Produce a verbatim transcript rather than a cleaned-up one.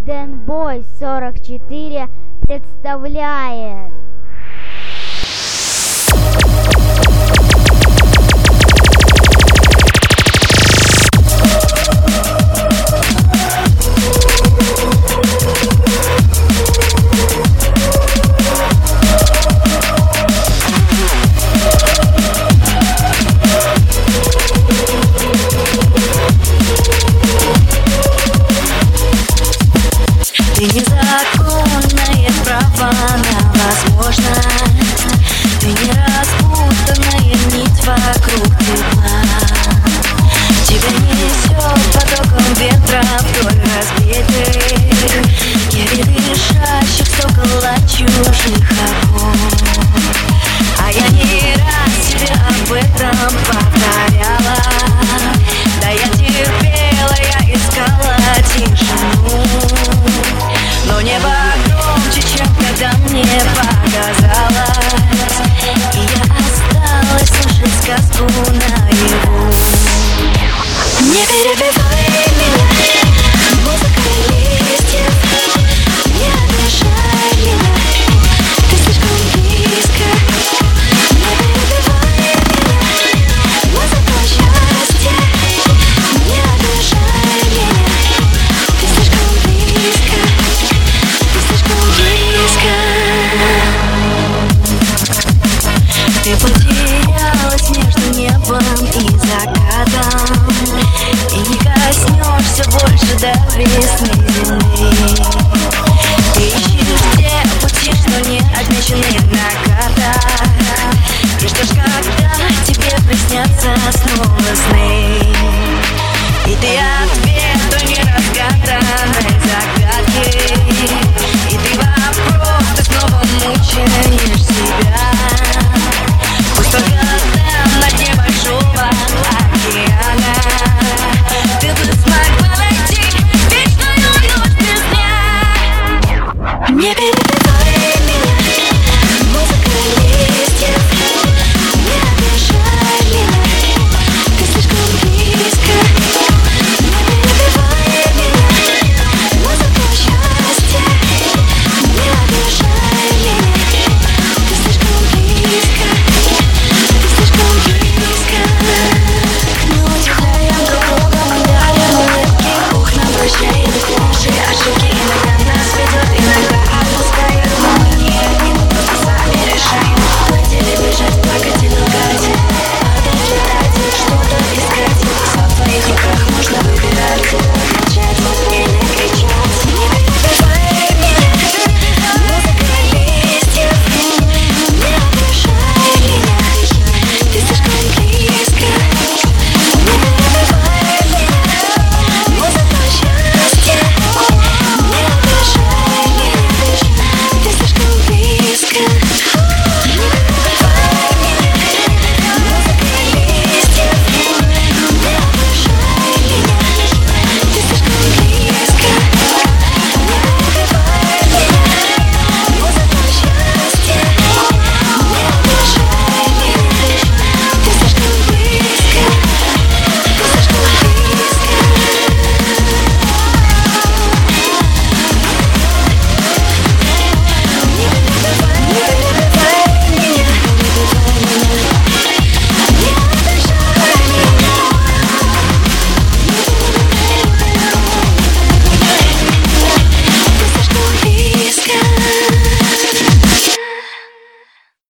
Дэнбой сорок четыре представляет. Ты незаконное право на возможность, ты не распутанная нить вокруг тепла. Тебя несет потоком ветра вдоль разбитых невидышащих стекол от чужих окон. А я не раз тебе об этом повторяла. Да я терпела, я искала тишину, но небо громче, чем когда мне показалось, и я осталась слушать сказку наяву. Не перебивай меня, музыка листьев, не обижай меня, ты слишком близко. Не перебивай меня, музыка счастья, не обижай меня, ты слишком близко. Ты потерялась между небом и закатом, и не коснешься больше до весны земли. Ты ищешь те пути, что не отмечены на картах. И ждешь, когда тебе приснятся снова сны, и ты ответ той неразгаданной загадки. И ты вопрос, ты снова мучаешь себя. Пусть только там, на дне большого океана, ты бы смогла найти вечную ночь без дня. Не перебивай.